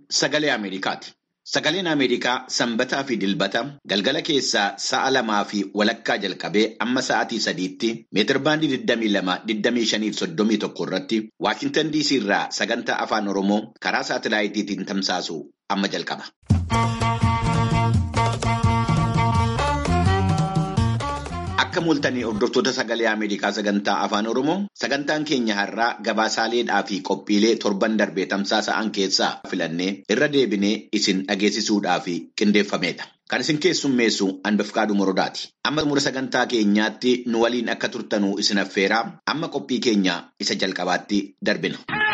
Sagalee Ameerikaati. Sagaleen Ameerikaa sanbataa fi dilbata galgala keessaa sa'a 2:00 jalqabee amma sa'aatii 3:00 meetirbaandii 22-25-31 irratti Waashintan DC irraa sagantaa afaan Oromoo karaa saatalaayitiitiin tamsaasu amma jalqaba. Akka mul'atanii hordoftoota sagalee Ameerikaa sagantaa afaan Oromoo sagantaan keenya har'aa gabaasaaleedhaa fi qophiilee torban darbee tamsaasa'an keessaa filannee irra deebinee isin dhageessisuudhaaf qindeeffameedha. Kan isin keessummeessu Anbafqaaduu Morodaati. Amma xumura sagantaa keenyaatti nu waliin akka turtanuu isin affeeraa amma qophii keenya isa jalqabaatti darbina.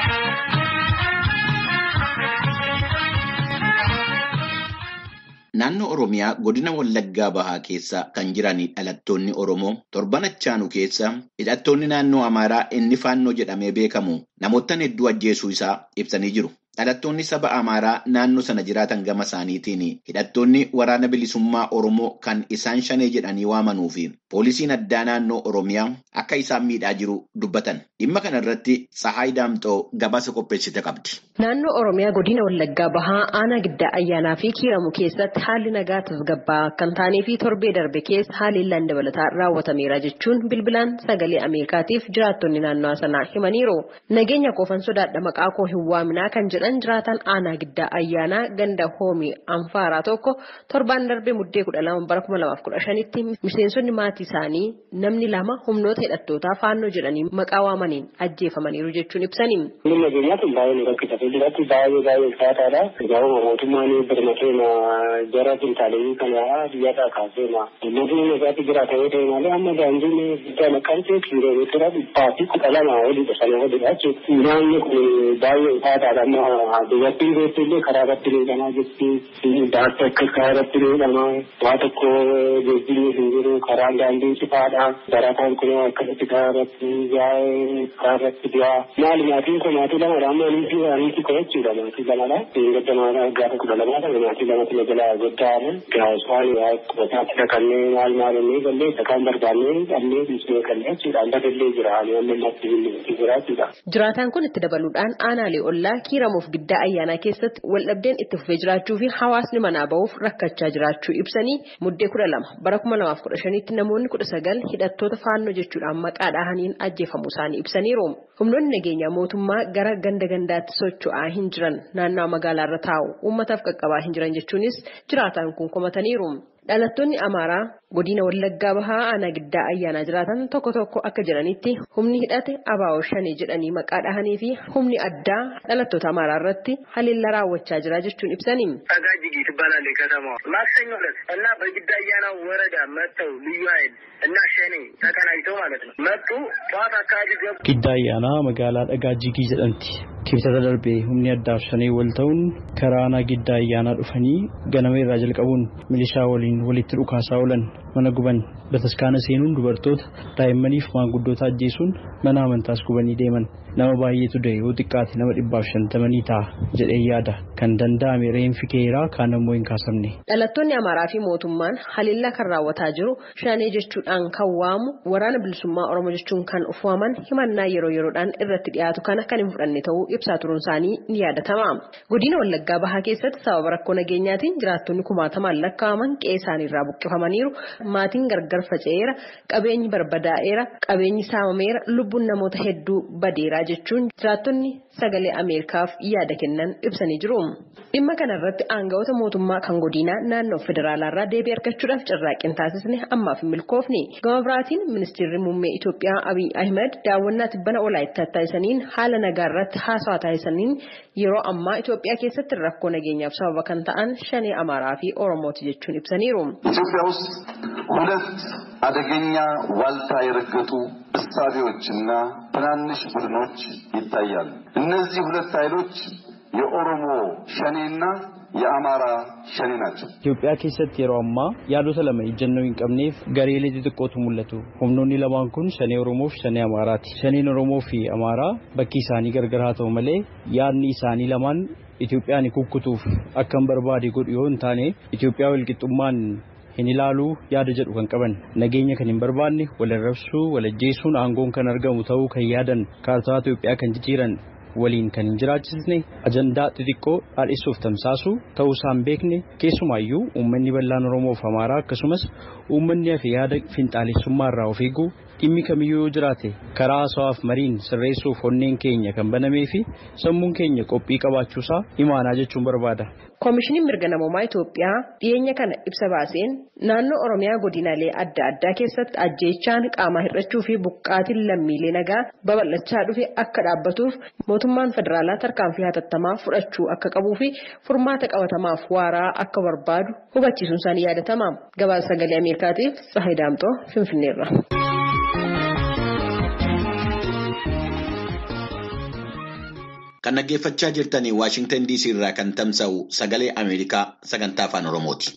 Naannoo Oromiyaa godina Wallaggaa Bahaa keessa kan jiran dhalattoonni Oromoo torban achaanu keessa hidhattoonni naannoo Amaaraa inni Faannoo jedhamee beekamu namoota hedduu ajjeesuu isaa ibsanii jiru. Dhalattoonni saba Amaaraa naannoo sana jiraatan gama isaaniitiin hidhattoonni waraana bilisummaa Oromoo kan isaan shanee jedhanii waamanuu fi poolisiin addaa naannoo Oromiyaa akka isaan miidhaa jiru dubbatan. Dhimma kana irratti Tsahaay Daamxoo gabaasa qopheessite qabdi. Naannoo Oromiyaa godina Wallaggaa Bahaa aanaa Giddaa Ayyaanaa fi Kiiramuu keessatti haalli nagaa tasgabbaa kan taanee fi torbee darbe keessa haalli dabalataa raawwatameera jechuun bilbilaan sagalee Ameerikaatiif jiraattonni naannoo sanaa himaniiru. Nageenya koofan sodaadha maqaa koo hin waaminaa kan jedhan jiraatan aanaa Giddaa Ayyaanaa ganda Hoomii Anfaaraa tokko torban darbe muddee 12 bara 2015tti miseensonni maatii isaanii namni 2 humnoota hidhattootaa Faannoo jedhanii maqaa waamaniin ajjeefamaniiru jechuun ibsani. Baay'ee ulfaataadha. Egaa mootummaan birmateema jara fintaalee kanaa biyyaadhaa kaaseema. Uummatni nagaatti jiraata yoo ta'e malee amma daandiin guddaa naqamtee kiiloomeetira 12 olidha sana olidha jechuudha. Naanni kun baay'ee ulfaataadha. Amma dubartiin beektillee karaa irratti miidhamaa jirti. Daakta akka karaa irratti miidhamaa. Waa tokko geejjibni hin jiru. Karaan daandii cifaadha. Barataan kun akkasitti karaa irratti yaa'ee karaa irratti du'aa. Maali maatiin kun maatii lamadha. Amma aniiti jechuudha. Maatii lamadha. Gaddamaa gaafa 12 maatii lamatti majalaa goddaa'ame. Gaaswaan qotaatti dhaqannee maal inni gallee dhakaan barbaannee dhabnee dhiisnee gallee jechuudha. Alladallee jira. Amma natti jira jechuudha. Jiraataan kun itti dabaluudhaan aanaalee ollaa Kiiramuuf Giddaa Ayyaanaa keessatti waldhabdeen itti fufee jiraachuu fi hawaasni manaa ba'uuf rakkachaa jiraachuu ibsanii muddee 12 bara 2015tti namoonni 19 hidhattoota Faannoo jechuudhaan maqaa dhahaniin ajjeefamuu isaanii ibsaniiru. Humnoonni nageenyaa mootummaa gara gandaatti socho'aa hin jiran naannoo magaalaarra taa'u uummataaf qaqqabaa hin jiran jechuunis jiraataan kun komataniiru. Dhalattoonni Amaaraa godina Wallaggaa Bahaa aanaa Giddaa Ayyaanaa jiraatan tokko akka jiranitti humni hidhate Abaawoo Shanee jedhanii maqaa dhahanii fi humni addaa dhalattoota Amaaraa irratti haleellaa raawwachaa jira jechuun ibsani. Tagaajigi ትባላለች ከተማዋ ማክሰኞ ዕለት እና በግዳ አያና ወረዳ መጥተው ልዩ ኃይል እና ሸኔ ተቀናጅተው ማለት ነው መጡ። ጠዋት አካባቢ ገቡ። ግዳ አያና መጋላ tagaajigi jedhamti. Kibxata darbee humni addaa Shanee wal ta'uun karaa Gidda Ayyaanaa dhufanii ganama irraa jalqabuun milishaa waliin walitti dhukaasaa oolan mana guban bataskaana seenuun dubartoota daa'immaniif maanguddoota ajjeesuun mana amantaas gubanii deeman. Nama baay'eetu du'e yoo xiqqaate nama 150 ta'a jedhee yaada kan danda'ame reenfi keeraa kaan ammoo hin kaasamne. Dhalattoonni Amaaraa fi mootummaan haleellaa kan raawwataa jiru Shanee jechuudhaan kan waamu waraana bilisummaa Oromoo jechuun kan uffaman himannaa yeroodhaan irratti dhiyaatu kana kan hin fudhanne ta'uu ibsaa turuun isaanii ni yaadatama. Godina Wallaggaa Bahaa keessatti sababa rakkoo nageenyaatiin jiraattonni 1000 lakkaa'aman qe'ee isaaniirraa buqqifamaniiru. Maatiin gargar faca'eera, qabeenyi barbadaa'eera, qabeenyi saamameera, lubbuun namoota hedduu badeera jechuun jiraattonni sagalee Ameerikaaf yaada kennan ibsanii jiru. Dhimma kana irratti aangawoota mootummaa kan godinaa naannoo federaalaarraa deebii argachuudhaaf carraaqqii taasisne ammaaf hin milkoofne. Gama biraatiin ministeerri muummee Itoophiyaa Abiy Ahmed daawwannaa tibbana Walaayittaa taasisaniin haala nagaa irratti haasawaa taasisaniin yeroo ammaa Itoophiyaa keessatti rakkoo nageenyaaf sababa kan ta'an Shanee Amaaraa fi Oromooti jechuun ibsaniiru. ኢትዮጵያ ውስጥ ሁለት አደገኛ ዋልታ የረገጡ እሳቤዎችና ትናንሽ ቡድኖች ይታያሉ። እነዚህ ሁለት ኃይሎች የኦሮሞ ሸኔና የአማራ ሸኔ ናቸው። ኢትዮጵያ keessatti yeroo ammaa yaadota lama ejjennoo hin qabneef gareelee xixiqqootu mul'atu. Humnoonni lamaan kun Shanee Oromoo fi Shanee Amaaraati. Shaneen Oromoo fi Amaaraa bakki isaanii gargar haa ta'u malee yaadni isaanii lamaan Itoophiyaan kukkutuuf akka hin barbaade godhu yoo hin taane Itoophiyaa walqixxummaan hin ilaalu yaada jedhu kan qaban nageenya kan hin barbaanne wal arrabsuu wal ajjeesuun aangoon kan argamu ta'uu kan yaadan kaartaa Itoophiyaa kan jijjiiran waliin kan hin jiraachisne ajandaa xixiqqoo dhaadhisuuf tamsaasu ta'uu isaan beekne keessumaayyuu uummanni bal'aan Oromoo fi Amaaraa akkasumas uummanni hafe yaada finxaalessummaa irraa of eeguu dhimmi kamiyyuu yoo jiraate karaa haasawaaf mariin sirreessuuf onneen keenya kan banamee fi sammuun keenya qophii qabaachuusaa imaanaa jechuun barbaada. Koomishiniin mirga namoomaa Itoophiyaa dhiyeenya kana ibsa baaseen naannoo Oromiyaa godinaalee adda addaa keessatti ajjeechaan qaamaa hir'achuu fi buqqaatiin lammiilee nagaa babal'achaa dhufe akka dhaabbatuuf mootummaan federaalaa tarkaanfii hatattamaa fudhachuu akka qabuu fi furmaata qabatamaaf waaraa akka barbaadu hubachiisuun isaanii yaadatama. Gabaasa sagalee Ameerikaatiif Tsahayi Daamxoo Finfinneerra. Kan dhaggeeffachaa jirtanii Waashingtan DC irraa kan tamsa'u sagalee Ameerikaa sagantaa afaan Oromooti.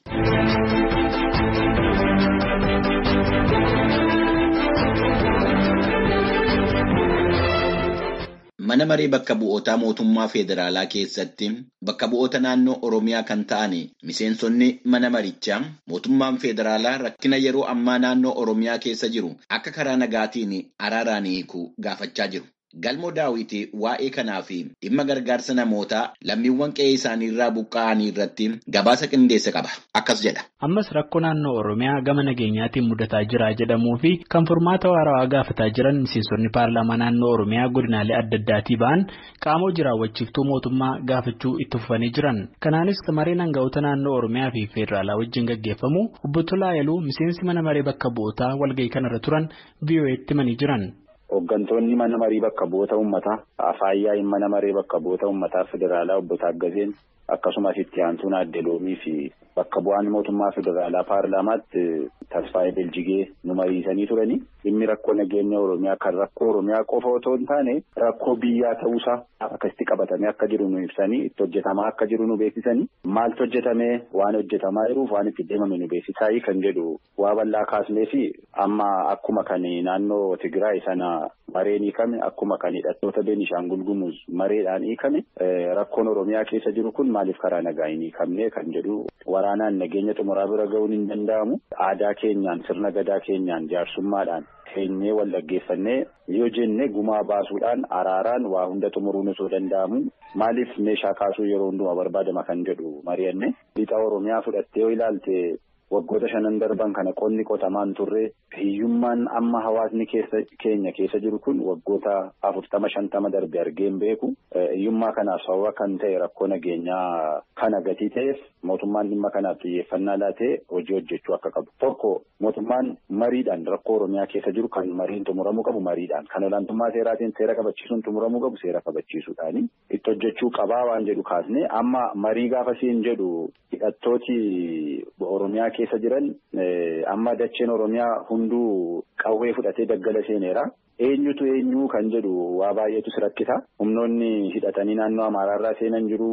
Mana maree bakka bu'ootaa mootummaa federaalaa keessatti bakka bu'oota naannoo Oromiyaa kan ta'an miseensonni mana marichaa mootummaan federaalaa rakkina yeroo ammaa naannoo Oromiyaa keessa jiru akka karaa nagaatiin araaraan hiikuu gaafachaa jiru. Galmoo Daawwitii waa'ee kanaa fi dhimma gargaarsa namootaa lammiiwwan qe'ee isaanii irraa buqqa'anii irratti gabaasa qindeesse qaba. Akkas jedha. Ammas rakkoo naannoo Oromiyaa gama nageenyaatiin mudataa jira jedhamuu fi kan furmaata waaraa gaafataa jiran miseensonni paarlaamaa naannoo Oromiyaa godinaalee adda addaatii ba'an qaama jiraawwachiiftuu mootummaa gaafachuu itti fufanii jiran. Kanaanis mareen aangawoota naannoo Oromiyaa fi federaalaa wajjin gaggeeffamu obbo Tolaa Yaluu miseensi mana maree bakka bu'ootaa walgahii kanarra turan VOA'tti himanii jiran. Hooggantoonni mana marii bakka bu'oota uummataa Afaayyaayin mana maree bakka bu'oota uummataa federaalaa obbo Taaggazeen akkasumas itti aantuun Aadde Loomii fi bakka bu'aan mootummaa federaalaa paarlaamaatti Tasfaayee Beljigee nu mariisanii turanii dhimmi rakkoo nageenya Oromiyaa kan rakkoo Oromiyaa qofa otoo hin taane rakkoo biyyaa ta'uusaa akkasitti qabatamee akka jiru nu ibsanii itti hojjetamaa akka jiru nu beeksisanii maaltu hojjetamee waan hojjetamaa jiruuf waan itti deemame nu beeksisaayii kan jedhu waa bal'aa kaasnee fi amma akkuma kan naannoo Tigraay sana mareen hiikame akkuma kan hidhattoota Beenishaangul Gumuz mareedhaan hiikame rakkoon Oromiyaa keessa jiru kun maaliif karaa nagaa hin hiikamne kan jedhu waraanaan nageenya xumuraa bira ga'uun hin danda'amu aadaa keenyaan sirna gadaa keenyaan jaarsummaadhaan keenyee wal dhaggeeffannee yoo jenne gumaa baasuudhaan araaraan waa hunda xumuruun osoo danda'amu maaliif meeshaa kaasuu yeroo hundumaa barbaadama kan jedhu mari'anne lixa Oromiyaa fudhattee yoo ilaalte waggoota 5 darban kana qonni qotamaan turre hiyyummaan amma hawaasni keenya keessa jiru kun waggoota 40-50 darbe argeen beeku hiyyummaa kanaaf sababa kan ta'e rakkoo nageenyaa kana gatii ta'eef mootummaan dhimma kanaaf xiyyeeffannaa laatee hojii hojjechuu akka qabu. Tokko mootummaan mariidhaan rakkoo Oromiyaa keessa jiru kan mariin xumuramuu qabu mariidhaan kan olaantummaa seeraatiin seera kabachiisuun xumuramuu qabu seera kabachiisuudhaani itti hojjechuu qabaa waan jedhu kaasne amma marii gaafa siin jedhu hidhattooti Oromiyaa keessa jiran amma dacheen Oromiyaa hunduu qawwee fudhatee daggala seeneera. Eenyutu eenyu kan jedhu waa baay'eetu si rakkisa. Humnoonni hidhatanii naannoo Amaaraarraa seenan jiru.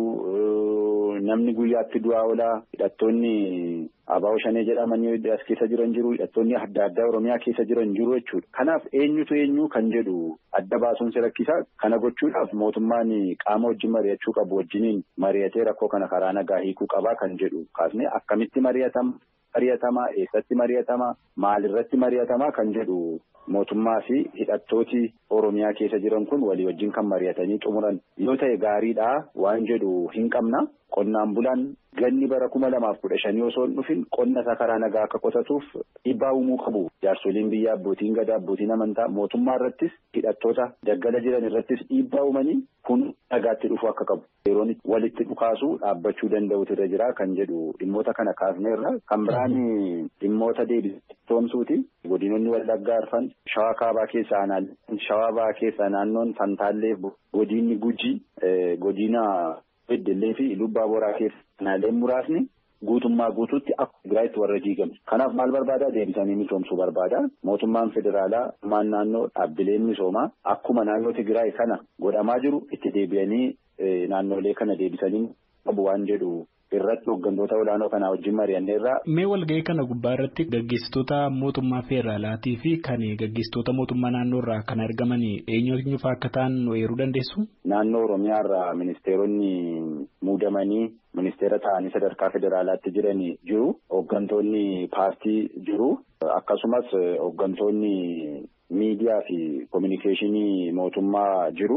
Namni guyyaatti du'aa oolaa. Hidhattoonni Abaa'oo Shanee jedhamanii as keessa jiran jiru. Hidhattoonni adda addaa Oromiyaa keessa jiran jiru jechuudha. Kanaaf eenyutu eenyu kan jedhu adda baasuun si rakkisa. Kana gochuudhaaf mootummaan qaama wajjin mari'achuu qabu wajjiniin mari'atee rakkoo kana karaa nagaa hiikuu qabaa kan jedhu kaasne akkamitti mari'atamaa eessatti mari'atamaa maalirratti mari'atamaa kan jedhu mootummaa fi hidhattooti Oromiyaa keessa jiran kun walii wajjin kan mari'atanii xumuran yoo ta'e gaariidha waan jedhu hin qabna. Qonnaan bulaan ganni bara 2015 osoo hin dhufin qonna isaa karaa nagaa akka qotatuuf dhiibbaa uumuu qabu. Jaarsoliin biyyaa abbootiin gadaa abbootiin amantaa mootummaa irrattis hidhattoota daggala jiran irrattis dhiibbaa uumanii kun nagaatti dhufuu akka qabu. Yeroon walitti dhukaasuu dhaabbachuu danda'utu irra jira kan jedhu dhimmoota kana kaasneerra. Kan biraan dhimmoota deebisitoomsuuti. Godinonni Wallaggaa Arfan Shawaa Kaabaa keessaa Shawaa Bahaa keessaa naannoon Fantaallee godinni Gujii godina Beddellee fi Lubbaa Boraa keessa naannoleen muraasni guutummaa guutuutti akka Tigraayitti warra diigame. Kanaaf maal barbaada? Deebisanii misoomsuu barbaada. Mootummaan federaalaa maan naannoo dhaabbileen misoomaa akkuma naannoo Tigraay kana godhamaa jiru itti deebi'anii naannolee kana deebisanii qabu waan jedhu irratti hooggantoota olaanoo kanaa wajjin mari'anneerra. Mee walgahii kana gubbaa irratti gaggeessitoota mootummaa federaalaatii fi kan gaggeessitoota mootummaa naannoo irraa kan argaman eenyutu fa'aa akka ta'an eeruu dandeessu? Naannoo Oromiyaa irraa ministeeronni muudamanii ministeera ta'anii sadarkaa federaalaatti jiran jiru. Hooggantoonni paartii jiru. Akkasumas hooggantoonni miidiyaa fi kominikeeshinii mootummaa jiru.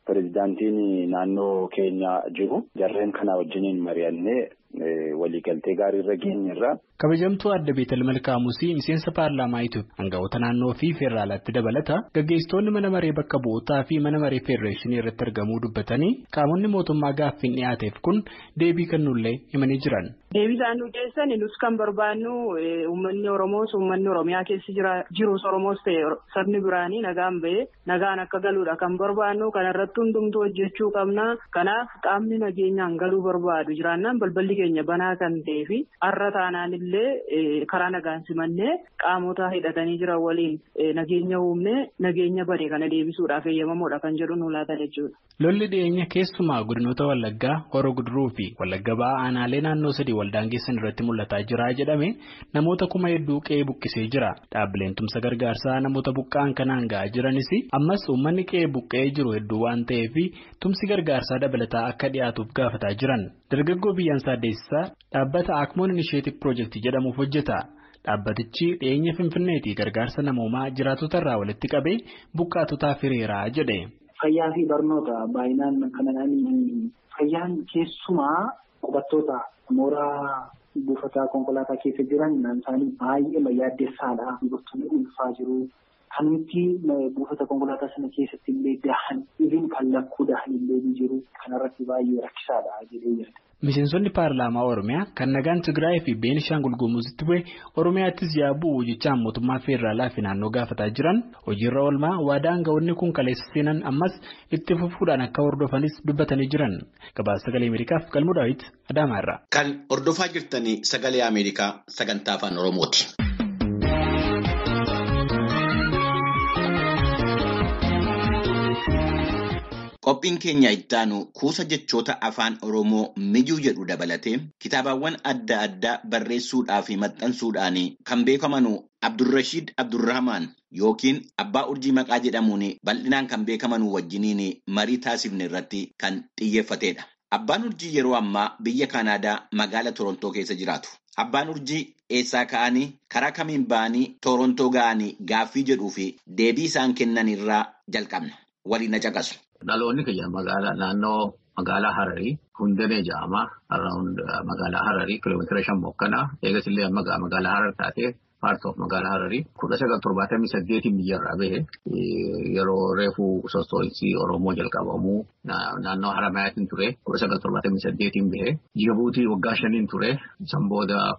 pirezidaantiin naannoo keenya jiru jarreen kana wajjiniin mari'annee waliigaltee gaarii irra geenyerra. Kabajamtuu Adda Beetel Malkaamusii miseensa paarlaamaa Itoophiyaa hangafoota naannoo fi federaalatti dabalata gaggeessitoonni mana maree bakka bu'ootaa fi mana maree federeeshinii irratti argamuu dubbatanii qaamonni mootummaa gaaffiin dhiyaateef kun deebii kennuullee himanii jiran. Deebii isaan nu geessan nus kan barbaannu uummanni Oromoos uummanni Oromiyaa keessa jirus Oromoos ta'e sabni biraanii nagaan bahee nagaan akka galuudha kan barbaannu kanarratti hundumtuu hojjechuu qabna. Kanaaf qaamni nageenyaan galuu barbaadu jiraannaan balballi keenya banaa kan ta'ee fi har'a taanaan illee karaa nagaan simannee qaamota hidhatanii jiran waliin nageenya uumnee nageenya bade kana deebisuudhaaf eeyyamamoodha kan jedhu nu laata jechuudha. Lolli dhiyeenya keessumaa godinoota Wallaggaa, Horoo Guduruu fi Wallagga Ba'aa aanaalee naannoo sadii waldaangeessan irratti mul'ataa jira jedhame namoota kuma hedduu qe'ee buqqisee jira. Dhaabbileen tumsa gargaarsaa namoota buqqa'an kanaan ga'aa jiranis ammas uummanni qe'ee buqqa'ee jiru hedduu waan ta'eef tumsi gargaarsaa dabalataa akka dhiyaatuuf gaafataa jiran. Dargaggoo Biyyaansaa Deessisaa dhaabbata Akmoon Inisheetif Piroojeektii jedhamuuf hojjeta. Dhaabbatichi dhiyeenya Finfinneetii gargaarsa namoomaa jiraatota irraa walitti qabee buqqaatotaaf hiriiraa jedhe. Fayyaa fi barnoota baay'inaan kanaan fayyaan keessumaa qubattoota mooraa buufataa konkolaataa keessa jiran isaanii baay'ee yaaddeessaadha. Dubartoonni ulfaa jiru. Kan nuti buufata konkolaataa sana keessatti illee dahan idin kan lakkuu dahan illee ni jiru. Kanarratti baay'ee rakkisaadha jedhee yaada. Miseensonni paarlaamaa Oromiyaa kan nagaan Tigraay fi Beenishaangul Gumuuzitti bu'e Oromiyaattis yaabuu jechaan mootummaa federaalaa fi naannoo gaafataa jiran hojiirra oolmaa waadaa aangawoonni kun kaleessa seenan ammas itti fufuudhaan akka hordofanis dubbatanii jiran. Gabaasa Sagalee Ameerikaaf Galmuu Daawit Adaamaarraa. Kan hordofaa jirtanii Sagalee Ameerikaa sagantaa afaan Oromooti. Qophiin keenya ittaanu kuusa jechoota afaan Oromoo mijuu jedhu dabalatee kitaabawwan adda addaa barreessuudhaa fi maxxansuudhaan kan beekaman Abdurrashiid Abdurrahmaan yookiin Abbaa Urjii maqaa jedhamuun bal'inaan kan beekaman wajjiniin marii taasifne irratti kan xiyyeeffatedha. Abbaan Urjii yeroo ammaa biyya Kanaadaa magaalaa Torontoo keessa jiraatu. Abbaan Urjii eessaa ka'anii karaa kamiin ba'anii Torontoo ga'anii gaaffii jedhuu fi deebii isaan kennan irraa jalqabna. Waliin na caqasu. Dhaloonni kiyya naannoo magaalaa Hararii Hundanee jedhama. Magaalaa Hararii kiiloomeetira 5 mokkana. Eegas illee amma magaalaa Harar taatee paartoof magaalaa Hararii 1978 biyyarraa bahe yeroo reefuu sosochii Oromoo jalqabamu naannoo Haramaayatiin ture 1978 bahe. Jibuutii waggaa 5 ture. San booda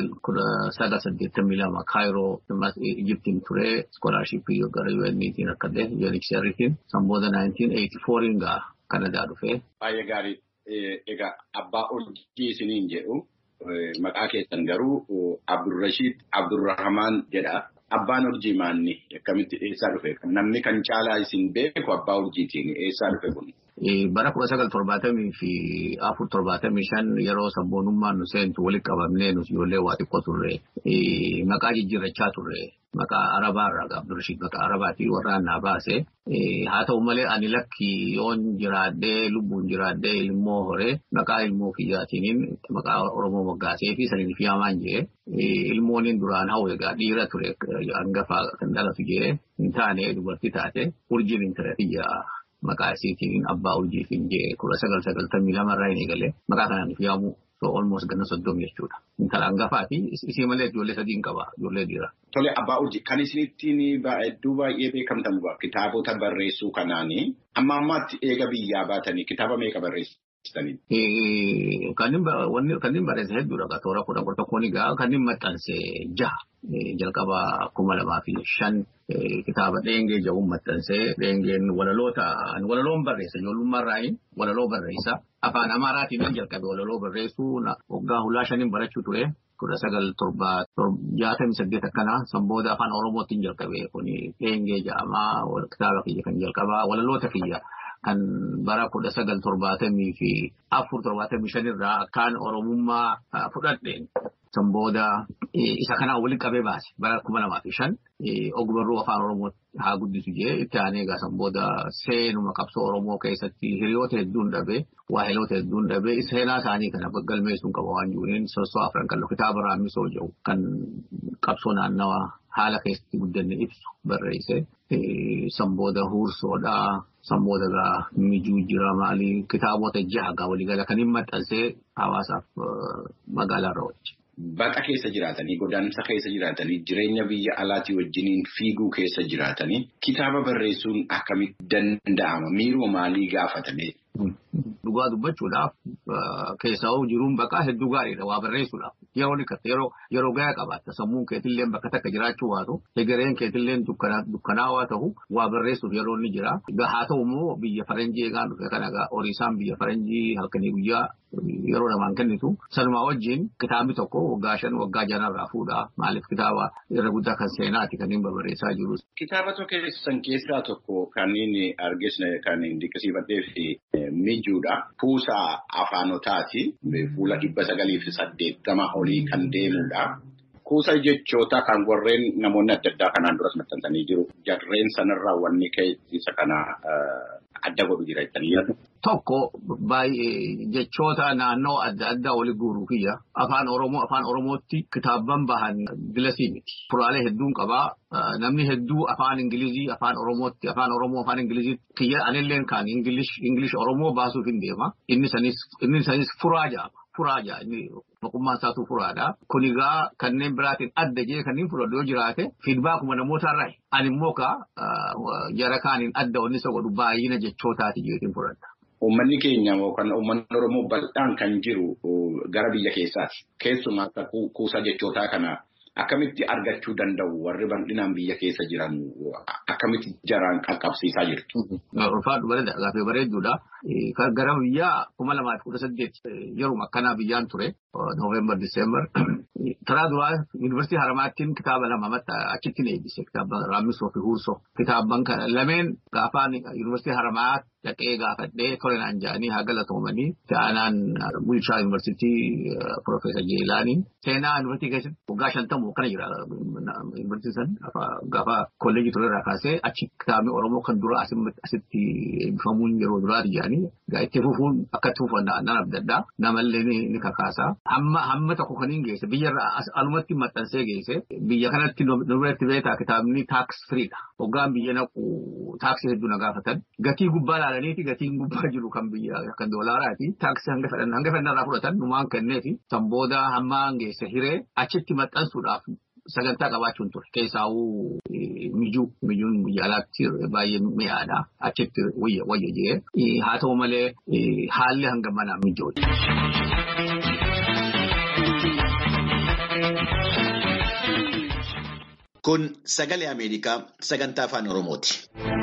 1982 Kaayiroo Ijiptiin ture. Iskoolaarshiippii gara UN'tiin akkadde UNHCR'tiin. San booda 1984 gaa Kanadaa dhufe. Baay'ee gaarii. Egaa Abbaa Urjii isiniin jedhu. Maqaa keessan garuu Abdurrashiid Abdurrahmaan jedha. Abbaan Urjii maanni akkamitti eessaa dhufe? Namni kan caalaa isin beeku Abbaa Urjiitiin eessaa dhufe kun? Bara 1974-75 yeroo sabboonummaan nu seentu walitti qabamnee nus ijoollee waa xiqqoo turre. Maqaa jijjiirrachaa turre. Maqaa Arabaarraa Abdurrashiid maqaa Arabaatii warraan naa baase. Haa ta'u malee ani lakki yoon jiraadhee lubbuun jiraadhee ilmoo horee maqaa ilmoo kiyyaatiin maqaa Oromoo moggaasee fi saniin fi hamaan jee ilmooniin duraan hawwe egaa dhiira ture hangafaa kan dhalatu jee hin taane dubartii taate Urjiin intala kiyyaa maqaa isiitiin Abbaa Urjiitiin jee 1992 irraa hin eegalee maqaa kanaan fi haamuu. So almost ganna 30 jechuudha. Intala hangafaati isii malee ijoollee sadii hin qaba ijoollee dhiira. Tole Abbaa Urjii kan isinittiin hedduu baay'ee beekamtan kitaabota barreessuu kanaanii amma ammaatti eega biyyaa baatanii kitaaba meeqa barreessitanii? Kanneen barreesse hedduudha. Toora 11 gaa kanneen maxxanse 6 jalqaba 2005 kitaaba Dheengee jedhuun maxxanse. Dheengeen walaloon barreessa ijoollummaarraa walaloo barreessa. Afaan Amaaraatiin jalqabe walaloo barreessuu waggaa hulaa 5 barachuu ture. 1968 akkana san booda afaan Oromootiin jalqabe kun Dheengee jedhama. Kitaaba kiyya kan jalqabaa walaloota kiyya kan bara 1974-75 irraa akkaan Oromummaa fudhadheen. San booda isa kanaa walitti qabee baase bara 2005 ogbarruu afaan Oromoo haa guddisu jee itti aanee egaa san booda seenuma qabsoo Oromoo keessatti hiriyoota hedduun dhabee waahiloota hedduun dhabee seenaa isaanii kana galmeessuun qaba waan jiruun sossoo afran qal'oo kitaaba raammisoo jedhu kan qabsoo naannawaa haala keessatti guddanne ibsu barreesse. Sambooda Huursoodhaa. Sambooda Mijuu jira maali kitaabota 6 waliigala kan hin maxxansee hawaasaaf magaalaa Roobchi. Baqa keessa jiraatanii godaansa keessa jiraatanii jireenya biyya alaatii wajjiniin fiiguu keessa jiraatanii kitaaba barreessuun akkamitti danda'ama miiroo maalii gaafatame. Dhugaa dubbachuudhaaf keessaa jiruun baqaa hedduu gaariidha waa barreessuudhaaf yeroo gahaa qabaata sammuun keetillee bakka takka jiraachuu waatu egereen keetillee dukkanaawaa ta'u waa barreessuuf yeroo inni jira haa ta'u immoo biyya faranjii eegaan dhufe kana horiisaan biyya faranjii halkanii guyyaa yeroo namaan kennitu sanumaa wajjin kitaabni tokko waggaa 5 waggaa 6 irraa fuudha maaliif kitaaba irra guddaa kan seenaati kan hin barreessaa jiru. Kitaaba tokko keessaa tokko kan inni argisiisne kan inni dinqisiifadhee fi Mijuudha. Kuusaa afaanotaati. Fuula 980 olii kan deemudha. Kuusaa jechoota kan warreen namoonni adda addaa kanaan duras maxxansanii jiru. Jarreen sanarraa wanni keessa kana adda godhu jira jettanii. Tokko baay'ee jechoota naannoo adda addaa wali guuruu kiyya. Afaan Oromootti kitaabban bahan gilasii miti. Furaalee hedduun qabaa. Namni hedduu afaan Ingilizii afaan Oromootti afaan Oromoo afaan Ingilizii kiyya anilleen kan Ingilish Oromoo baasuuf hin deema. Inni sanis furaa ja'a inni boqummaan isaatu furaadha. Kun egaa kanneen biraatiin adda jee kanneen fudhadhu yoo jiraate fiidbaakuma namootarraa ani immoo jara kaaniin adda wanni isa godhu baay'ina jechootaati jeetiin fudhadha. Uummanni keenya yookaan uummanni Oromoo bal'aan kan jiru gara biyya keessaati. Keessumaa akka kuusaa jechootaa kana akkamitti argachuu danda'u warri bal'inaan biyya keessa jiran akkamitti jaraan qaqqabsiisaa jirtu. Ulfaadhu bareeda gaaffii bareedduudha. Gara biyyaa 2018 yeroo akkanaa biyyaan ture Noovembar Diseembar karaa duraa Yuunivarsiitii Haramaattiin kitaaba 2 achitti eebbise kitaaba Raammisoo fi Huursoo kitaabban kana lameen gaafaan Yuunivarsiitii Haramaa dhaqee gaafadhee tolenaan ja'anii haa galatoomanii ta'anaan bulchaa Yuunivarsiitii Profeesar Jeelaanii seenaa Yuunivarsiitii keessatti waggaa 50 kana jira Yuunivarsiitii san gaafa kolleejii turerraa kaasee achi kitaabni Oromoo kan dura asitti eebbifamuun yeroo duraati ja'anii itti fufuun akkatti fufannaan adda addaa namallee ni kakaasaa. Hamma tokko kan hin geesse biyyarraa alumatti maxxansee geesse biyya kanatti nu biratti beekaa kitaabni taaks firiidha. Hoggaan biyya naqu taaksii hedduu na gaafatan gatii gubbaa laalaniiti gatiin gubbaa jiru kan biyya kan doolaaraati taaksii hanga fedhannarraa fudhatan numaan kenneefi san booda hamma geesse hiree achitti maxxansuudhaaf sagantaa qabaachuun ture keessaawuu mijuun biyya alaatti baay'ee mi'aadha achitti wayya jee haa ta'u malee haalli hanga manaa mijooti. Kun sagalee Ameerikaa sagantaa afaan Oromooti.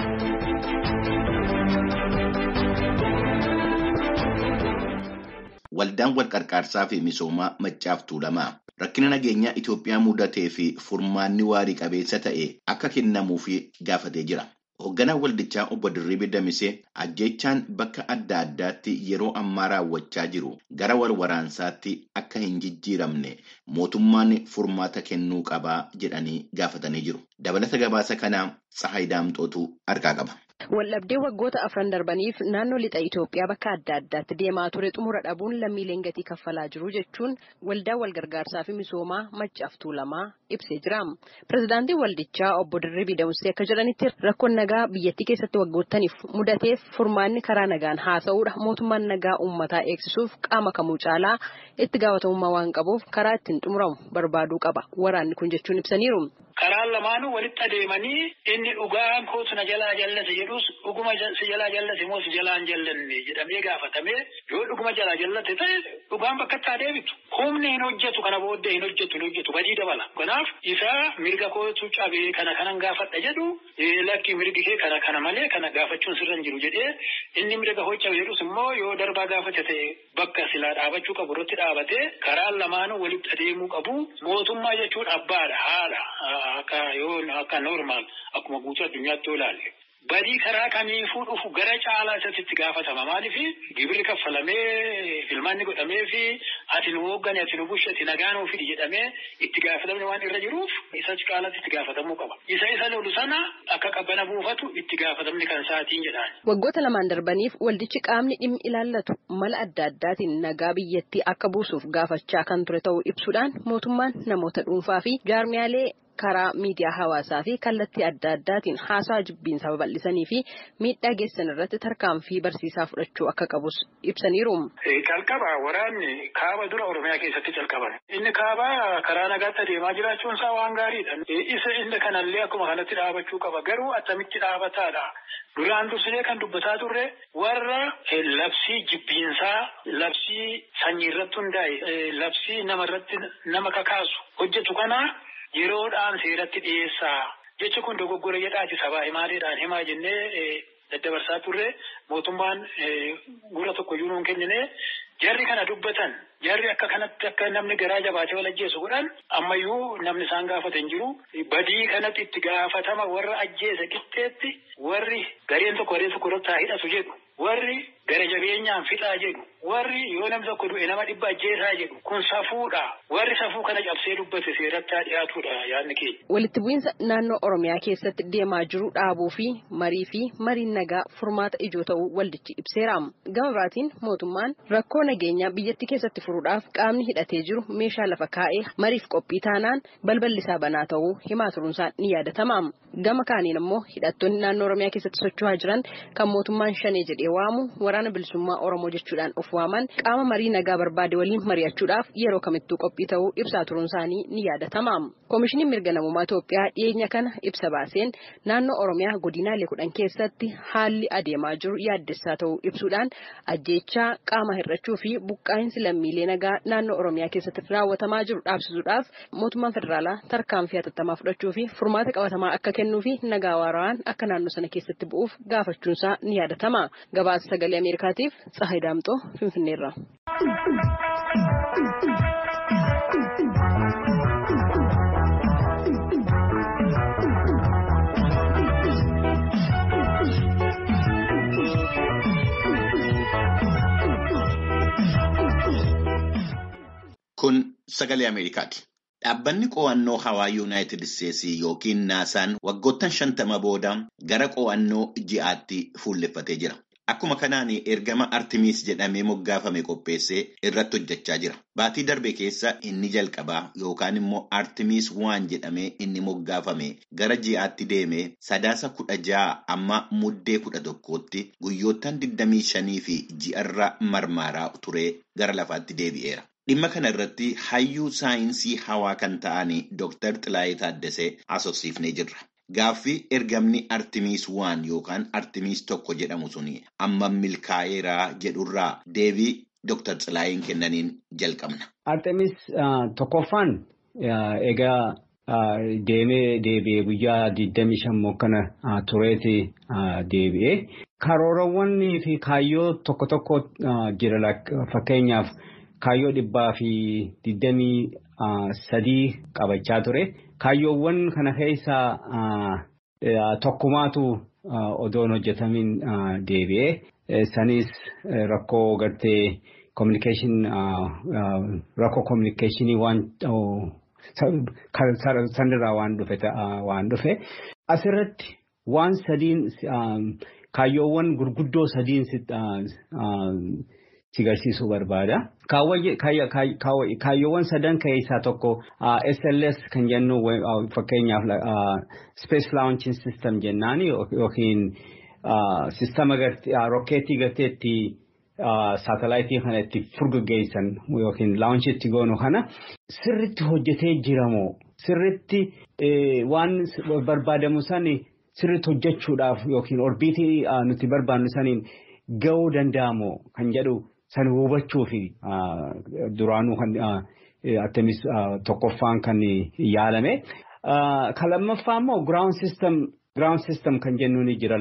Waldaan walqarqaarsaa fi misoomaa Maccaaf Tuulamaa rakkina nageenyaa Itoophiyaa mudatee fi furmaanni waarii qabeessa ta'e akka kennamuuf gaafatee jira. Hoogganaan waldichaa obbo Dirribii Damisee ajjeechaan bakka adda addaatti yeroo ammaa raawwachaa jiru gara wal waraansaatti akka hin jijjiiramne mootummaan furmaata kennuu qabaa jedhanii gaafatanii jiru. Dabalata gabaasa kanaa Tsahaay Daamxootu harkaa qaba. Waldhabdee waggoota 4 darbaniif naannoo lixa Itoophiyaa bakka adda addaatti deemaa ture xumura dhabuun lammiileen gatii kaffalaa jiru jechuun waldaa walgargaarsaa fi misoomaa Maccaaf Tuulamaa ibsee jira. Pireezidaantiin waldichaa obbo Dirribii Damisee akka jedhanitti rakkoon nagaa biyyattii keessatti waggootaniif mudateef furmaanni karaa nagaan haasa'uudha. Mootummaan nagaa uummataa eegsisuuf qaama kamuu caalaa itti gaafatamummaa waan qabuuf karaa ittiin xumuramu barbaaduu qaba. Waraanni kun jechuun ibsaniiru. Karaan lamaanuu walitti adeemanii inni dhugaan kootu na jalaa jallate jedhus dhuguma si jalaa jallate moo si jalaa hin jallanne jedhamee gaafatamee yoo dhuguma jalaa jallate ta'e dhugaan bakka itti adeemitu. Humni hin hojjetu kana booddee hin hojjetu badii dabala. Kanaaf isa mirga kootu cabee kanan gaafadha jedhu lakki mirgi kee kana malee kana gaafachuun sirra hin jiru jedhee inni mirga hojjetu jedhus immoo yoo darbaa gaafate ta'e bakka silaa dhaabachuu qabu irratti dhaabatee karaan lamaanuu walitti adeemuu qabu. Mootummaa jechuun abbaadha haadha. Akka normaal akkuma guutuu addunyaatti ilaalle. Badii karaa kamiifuu dhufu gara caalaa isatti gaafatama. Maaliif gibirri kaffalamee filmaanni godhamee fi ati nu hooggane ati nu bushe ati nagaan ofii jedhamee itti gaafatamni waan irra jiruuf isa caalaatti itti gaafatamuu qaba. Isa lolu sana akka qabbana buufatu itti gaafatamni kan sa'aatiin jedhaan. Waggoota 2 darbaniif waldichi qaamni dhimmi ilaallatu mala adda addaatiin nagaa biyyattii akka buusuuf gaafachaa kan ture ta'uu ibsuudhaan mootummaan namoota dhuunfaa fi jaarmiyaalee karaa miidiyaa hawaasaa fi kallattii adda addaatiin haasaa jibbiinsaa babal'isanii fi miidhaa geessan irratti tarkaanfii barsiisaa fudhachuu akka qabus ibsaniiru. Calqaba waraanni kaaba dura Oromiyaa keessatti calqaban. Inni kaaba karaa nagaatti adeemaa jiraachuun isaa waan gaariidha. Isa inni kanallee akkuma kanatti dhaabachuu qaba. Garuu attamitti dhaabataadha. Duraan dursinee kan dubbataa turre warra labsii jibbiinsaa, labsii sanyii irratti hundaa'e, labsii nama kakaasu hojjetu kana yeroodhaan seeratti dhiyeessaa. Jechi kun dogoggora jedhaati sabaa himaaleedhaan himaa jennee daddabarsaa turre mootummaan gura tokko iyyuu nuun kennine jarri kana dubbatan jarri akka kanatti akka namni garaa jabaatee wal ajjeesu godhan ammayyuu namni isaan gaafate hin jiru. Badii kanatti itti gaafatama warra ajjeese qixxeetti warri gareen tokko irratti haa hidhatu jedhu warri gara jabeenyaan fixaa jedhu warri yoo namni tokko du'e nama 100 ajjeesaa jedhu kun safuudha. Warri safuu kana cabsee dubbate seeratti haa dhiyaatudha yaadni keenya. Walitti bu'iinsa naannoo Oromiyaa keessatti deemaa jiru dhaabuu fi mariin nagaa furmaata ijoo ta'uu waldichi ibseera. Gama biraatiin mootummaan rakkoo nageenyaa biyyattii keessatti furuudhaaf qaamni hidhatee jiru meeshaa lafa kaa'ee mariif qophii taanaan balballi isaa banaa ta'uu himaa turuunsaa ni yaadatama. Gama kaaniin immoo hidhattoonni naannoo Oromiyaa keessatti socho'aa jiran kan mootummaan shanee jedhee waamu waraana bilisummaa Oromoo jechuudhaan of waaman qaama marii nagaa barbaade waliin mari'achuudhaaf yeroo kamittuu qophii ta'uu ibsaa turuun isaanii ni yaadatama. Koomishiniin mirga namummaa Itoophiyaa dhiyeenya kana ibsa baaseen naannoo Oromiyaa godinaalee 10 keessatti haalli adeemaa jiru yaaddessaa ta'uu ibsuudhaan ajjeechaa qaama hir'achuu fi buqqaa'insi lammiilee nagaa naannoo Oromiyaa keessatti raawwatamaa jiru dhaabsisuudhaaf mootummaan federaalaa tarkaanfii hatattamaa fudhachuu fi furmaata qabatamaa akka kennuu fi nagaa waaraan akka naannoo sana keessatti bu'uuf gaafachuunsaa ni yaadatama. Gabaasa sagalee Ameerikaatiif Tsahayi Daamxoo Finfinneerra. Kun sagalee Ameerikaati. Dhaabbanni qo'annoo hawaa Yuunaayitid Isteetsii yookiin naasaan waggoottan 50 booda gara qo'annoo ji'aatti fuulleffatee jira. Akkuma kanaan ergama Artemiis jedhamee moggaafame qopheessee irratti hojjechaa jira. Baatii darbe keessa inni jalqabaa yookaan immoo Artemiis 1 jedhamee inni moggaafame gara ji'aatti deemee sadaasa 16 amma muddee 11tti guyyoottan 25 fi ji'arra marmaaraa turee gara lafaatti deebi'eera. Dhimma kana irratti hayyuu saayinsii hawaa kan ta'an Dr. Xilaayee Taaddasee haasofsiifnee jirra. Gaaffii ergamni Artemiis 1 yookaan Artemiis 1 jedhamu suni amma milkaa'eeraa jedhurraa deebii Dr. Xilaayeen kennaniin jalqabna. Artemiis tokkoffaan egaa deebi'ee guyyaa 25 kana tureeti deebi'ee karoorawwanii fi kaayyoo tokko jira fakkeenyaaf. Kaayyoo 123 qabachaa ture. Kaayyoowwan kana keessaa tokkumaatu odoon hojjetamin deebi'ee sanis rakkoo gartee rakkoo communication waan sanirraa waan dhufe asirratti waan sadiin kaayyoowwan gurguddoo sadiin sigarsiisuu barbaada. Kaayyoowwan sadan keessaa tokko SLS kan jennu fakkeenyaaf Space Launching System jennaan yookiin sistema rokkeetii garteetti saatalaayitii kana itti furguggeessan yookiin launchitti goonu kana sirritti hojjetee jiramoo sirritti waan barbaadamu sani sirritti hojjechuudhaaf yookiin orbiitii nuti barbaannu saniin ga'uu danda'amoo kan jedhu san hubachuu fi duraanuu kan Artemiis tokkoffaan kan yaalame. Kan lammaffaa immoo ground system kan jennuun jira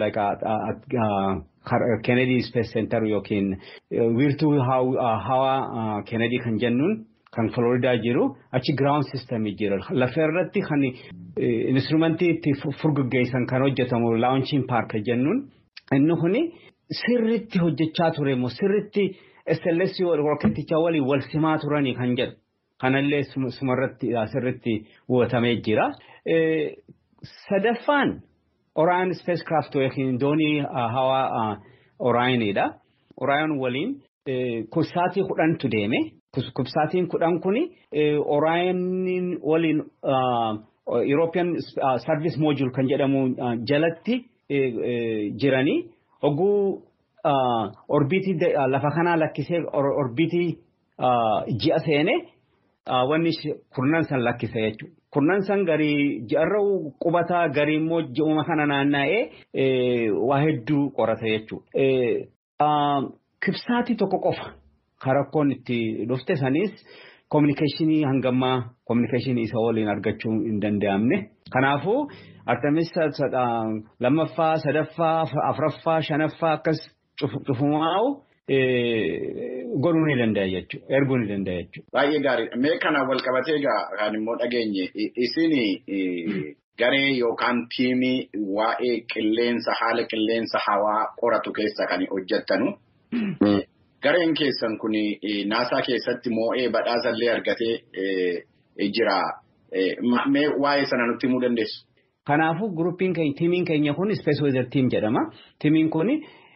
Kennedy Space Center yookiin wiirtuu hawaa Kennedy kan jennuun kan Florida jiru achi ground system jira. Lafa irratti kan instrumentii itti furguggeessan kan hojjetamu launching park jennuun inni kuni sirritti hojjechaa ture moo sirritti SLS rokkeeticha waliin wal simaa turanii kan jedhu kanallee sumarratti sirritti hubatamee jira. Sadaffaan Orion spacecraft yookiin doonii hawaa Orionidha. Orion waliin kubsaatii 10tu deeme. Kubsaatiin 10 kuni Orion waliin European Service Module kan jedhamu jalatti jiranii oguu orbiitii lafa kanaa lakkisee orbiitii ji'a seenee wanni kurnan san lakkise jechuudha. Kurnan san garii ji'arra qubataa garii immoo ji'uma kana naanna'ee waa hedduu qorata jechuudha. Kibsaatii tokko qofa karakkoon itti dhufte sanis communicationii hangammaa communicationii isa waliin argachuu hin danda'amne. Kanaafuu Artemis lammaffaa, sadaffaa, afuraffaa, shanaffaa akkas cufumaa'u godhuu ni danda'a jechuudha. Erguu ni danda'a jechuudha. Baay'ee gaariidha. Mee kana wal qabatee egaa kan immoo dhageenye isin garee yookaan tiimii waa'ee qilleensa haala qilleensa hawaa qoratu keessa kan hojjettanu. Gareen keessan kun naasaa keessatti moo'ee badhaasallee argatee jira. Mee waa'ee sana nutti himuu dandeessu? Kanaafuu tiimiin keenya kun Space Weather Team jedhama. Tiimiin kun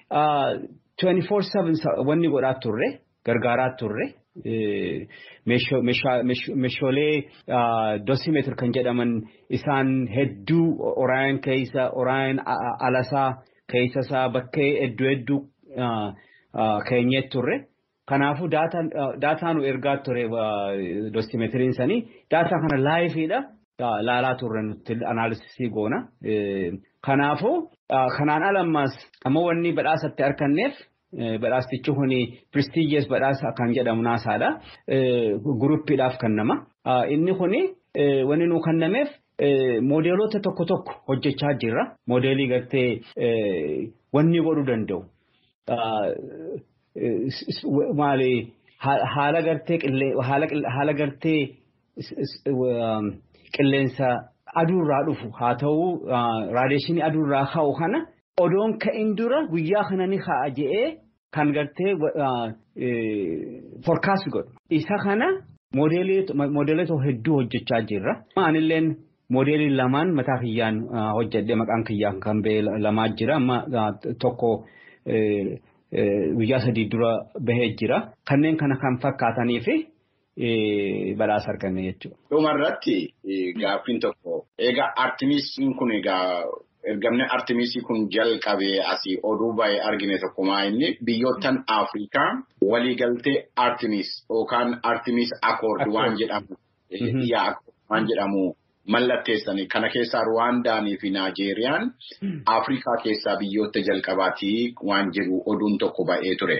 24/7 wanni godhaa turre gargaaraa turre meeshaalee dosimeetir kan jedhaman isaan hedduu Orion keessa Orion alasaa keessasaa bakkee hedduu keenyee turre. Kanaafuu daataa nu ergaa ture dosimeetiriin sanii daataa kana laayifiidha laalaa turre nuti analysis goona. Kanaafuu kanaan alammas amma wanni badhaasatti arganneef badhaastichi kuni prestigious badhaasa kan jedhamu naasaadha. Guruppiidhaaf kennama. Inni kuni wanni nu kennameef moodeelota tokko hojjechaa jirra. Moodeelii gartee wanni godhuu danda'u. Maali haala gartee qilleensa aduurraa dhufu haa ta'u raadiyeeshinii aduurraa ka'u kana odoon ka'in dura guyyaa kana ni ka'a je'ee kan gartee forecast godhu. Isa kana moodeelota hedduu hojjechaa jirra. Anilleen moodeelii lamaan mataa kiyyaan hojjedhe maqaan kiyyaan kan ba'e lamaa jira. Amma tokko guyyaa 3 dura bahee jira. Kanneen kana kan fakkaatanii fi badhaasa arganne jechuudha. Dhumarratti gaaffiin tokko egaa Artemisiin kun egaa ergamni Artemisii kun jalqabee asii oduu baay'ee argine tokkumaa inni biyyoottan Afrikaa waliigaltee Artemis yookaan Artemis Accord waan jedhamu mallatteessanii kana keessaa Ruwaandaanii fi Naajeeriyaan Afrikaa keessaa biyyoota jalqabaatii waan jedhu oduun tokko baay'ee ture.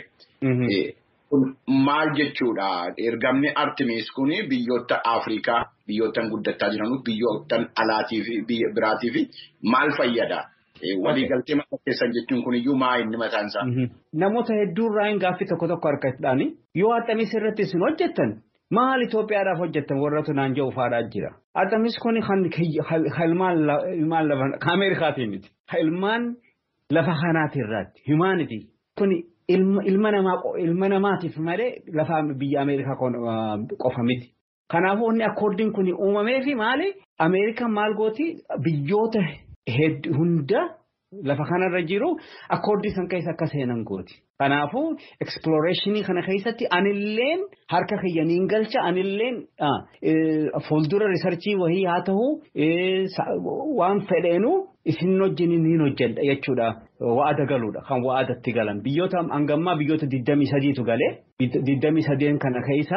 Maal jechuudha ergamni Artemis kun biyyoota Afrikaa biyyoottan guddataa jiran biyyoottan alaatii fi biraatii fi maal fayyada? Waliigaltee mallatteessan jechuun kun iyyuu maa inni mataan isaa? Namoota hedduurraa gaaffii tokko argachuudhaani yoo Artemis irratti isin hojjettan maal Itoophiyaadhaaf hojjettan warratu naan jedhu faadhaa jira. Artemis kun ilmaan lafa Ameerikaatiin miti. Ilmaan lafa kanaatirraatti humanity kun ilma namaatiif malee lafa biyya Ameerikaa qofa miti. Kanaafuu inni akkoordiin kun uumamee fi maali? Ameerikaan maal gooti biyyoota hunda lafa kanarra jiru akkoordii san keessa akka seenan gooti. Kanaafuu explorationii kana keessatti anilleen harka kiyyaniin galcha anilleen fuuldura riisarchii wahii haa ta'u waan fedheenu isin wajjin ni hojjedha jechuudha. Wa'ada galuudha kan wa'adatti galan biyyoota hangammaa biyyoota 23tu galee 23 kana keessa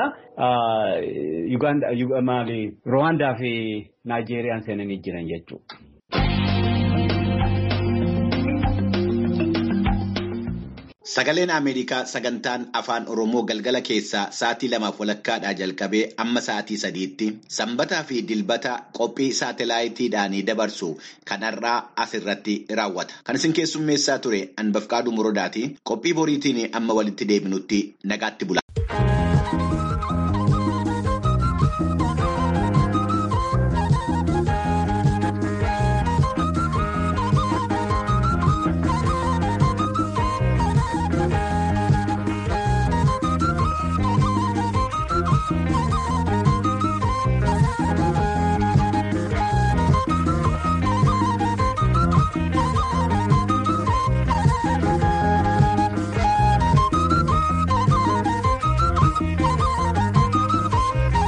Ruwaandaa fi Naajeeriyaan seenanii jiran jechuudha. Sagaleen Ameerikaa sagantaan afaan Oromoo galgala keessaa sa'aatii 2:00 jalqabee amma sa'aatii 3tti sanbataa fi dilbata qophii saatalaayitiidhaan dabarsu kanarraa asirratti raawwata. Kan isin keessummeessaa ture Anbafqaaduu Morodaati. Qophii boriitiin amma walitti deebinutti nagaatti bula.